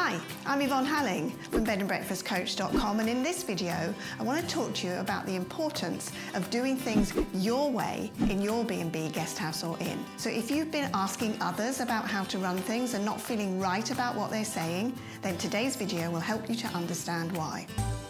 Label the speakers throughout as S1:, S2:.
S1: Hi, I'm Yvonne Halling from bedandbreakfastcoach.com, and in this video I want to talk to you about the importance of doing things your way in your B&B guest house or inn. So if you've been asking others about how to run things and not feeling right about what they're saying, then today's video will help you to understand why.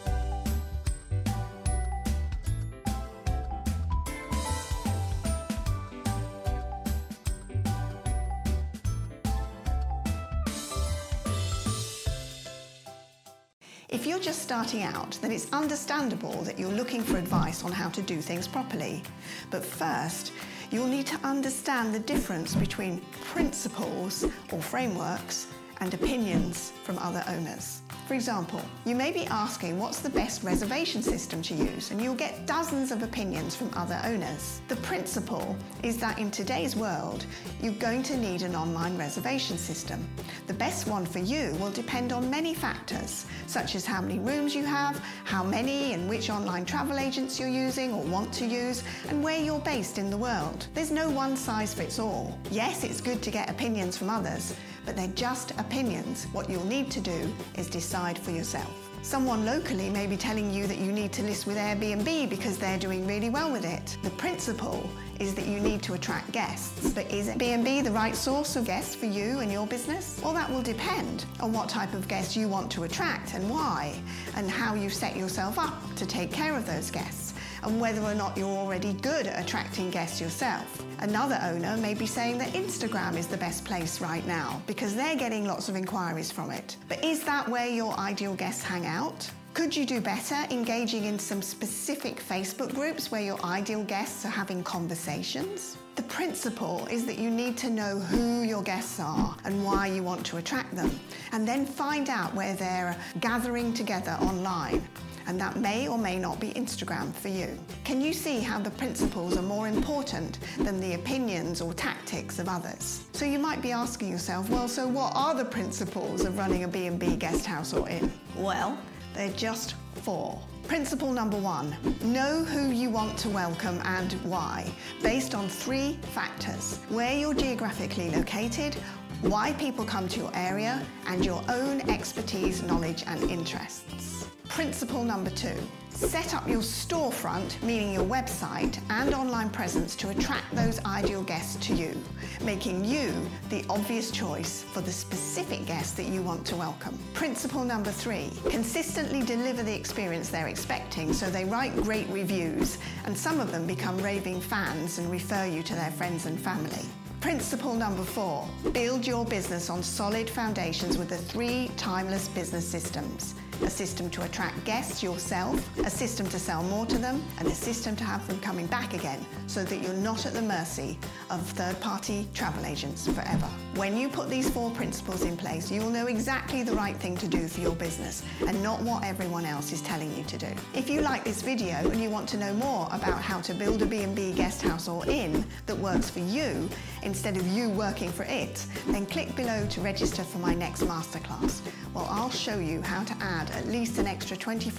S1: If you're just starting out, then it's understandable that you're looking for advice on how to do things properly. But first, you'll need to understand the difference between principles or frameworks and opinions from other owners. For example, you may be asking what's the best reservation system to use, and you'll get dozens of opinions from other owners. The principle is that in today's world, you're going to need an online reservation system. The best one for you will depend on many factors, such as how many rooms you have, how many and which online travel agents you're using or want to use, and where you're based in the world. There's no one size fits all. Yes, it's good to get opinions from others, but they're just opinions. What you'll need to do is decide for yourself. Someone locally may be telling you that you need to list with Airbnb because they're doing really well with it. The principle is that you need to attract guests. But is Airbnb the right source of guests for you and your business? Well, that will depend on what type of guests you want to attract and why, and how you set yourself up to take care of those guests, and whether or not you're already good at attracting guests yourself. Another owner may be saying that Instagram is the best place right now because they're getting lots of inquiries from it. But is that where your ideal guests hang out? Could you do better engaging in some specific Facebook groups where your ideal guests are having conversations? The principle is that you need to know who your guests are and why you want to attract them, and then find out where they're gathering together online. And that may or may not be Instagram for you. Can you see how the principles are more important than the opinions or tactics of others? So you might be asking yourself, well, so what are the principles of running a B&B guest house or inn? Well, they're just 4. Principle number 1, know who you want to welcome and why, based on 3 factors: where you're geographically located, why people come to your area, and your own expertise, knowledge, and interests. Principle number 2, set up your storefront, meaning your website and online presence, to attract those ideal guests to you, making you the obvious choice for the specific guests that you want to welcome. Principle number 3, consistently deliver the experience they're expecting so they write great reviews, and some of them become raving fans and refer you to their friends and family. Principle number 4, build your business on solid foundations with the 3 timeless business systems. A system to attract guests yourself, a system to sell more to them, and a system to have them coming back again so that you're not at the mercy of third-party travel agents forever. When you put these 4 principles in place, you will know exactly the right thing to do for your business and not what everyone else is telling you to do. If you like this video and you want to know more about how to build a B&B guest house or inn that works for you instead of you working for it, then click below to register for my next masterclass. Well, I'll show you how to add at least an extra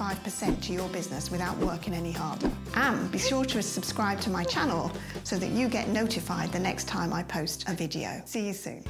S1: 25% to your business without working any harder. And be sure to subscribe to my channel so that you get notified the next time I post a video. See you soon.